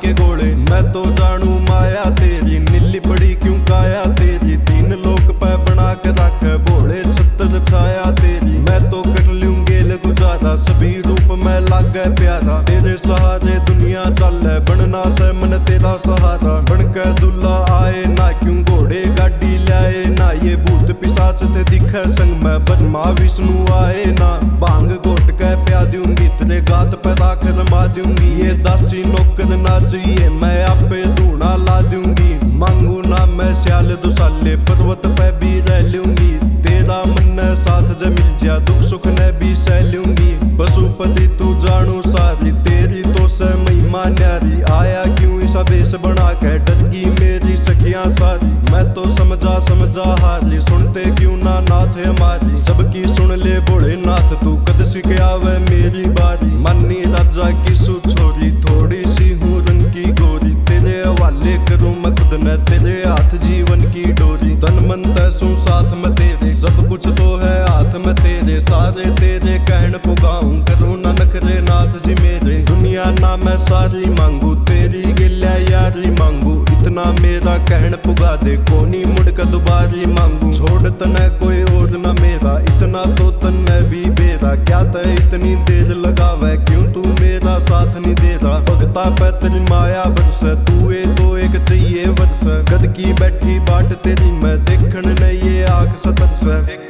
के गोले। मैं तो जानू माया तेरी, नीली पड़ी क्यों काया तेरी। तीन लोग पे बना के रख भोले छत्र छाया तेरी। मैं तो कर लूं गेल गुजारा, सभी रूप में लागे प्यारा। तेरे सहारे दुनिया चले, बनना से मन तेरा सहारा। बनके दूल्हा आए ना, क्यों घोड़े गाड़ी लाए ना। ये भूत पिशाच ते दिखे संग में, ब्रह्मा विष्णु आए ना। भांग घोट के प्या दूंगी, तेरे गात पे राख रमा दूंगी। ये दासी नौकर ना चाहिए, मैं आपे धूना ला दूंगी। मांगू ना मैं स्याल दुसाले, पर्वत पे भी रह लूंगी। तेरा मन साथ ज मिल जा, दुख सुख ने भी सह लूंगी। पशुपति तू जानू सारी, तेरी तो से महिमा न्यारी। आया क्यों ऐसा वेश बना के, डर गई मेरी सखियां सारी। मैं तो समझा हारी, सुनते क्यों ना नाथ हमारी। सबकी सुन ले भोलेनाथ, तू कद सिख आवे मेरी बारी। मानी राजा की सुछोरी, थोड़ी सी हूँ रंग की गोरी। तेरे हवाले करूँ मैं खुद ने, तेरे हाथ जीवन की डोरी। तन मन तैसू साथ में तेरे, सब कुछ तो है हाथ में तेरे। सारे तेरे कहन पुगाऊं, करूँ ना नखरे नाथ जी मेरे। दुनिया ना मैं सारी मांगू, तेरी गिल्या यारी मांगू। इतना मेरा कहन पुगा दे, कोनी मुड़ कर दुबारी मांगू। छोड़ तने कोई और न मेरा, इतना तो तन्ने भी बेरा। क्या तय इतनी देर लगावे, क्यों तू मेरा साथ नहीं दे रहा। भगता पे तेरी माया बरस, तू तो एक चाहिए वर्ष। गद की बैठी बाट तेरी मैं, देखन नहीं ये आग सतर से।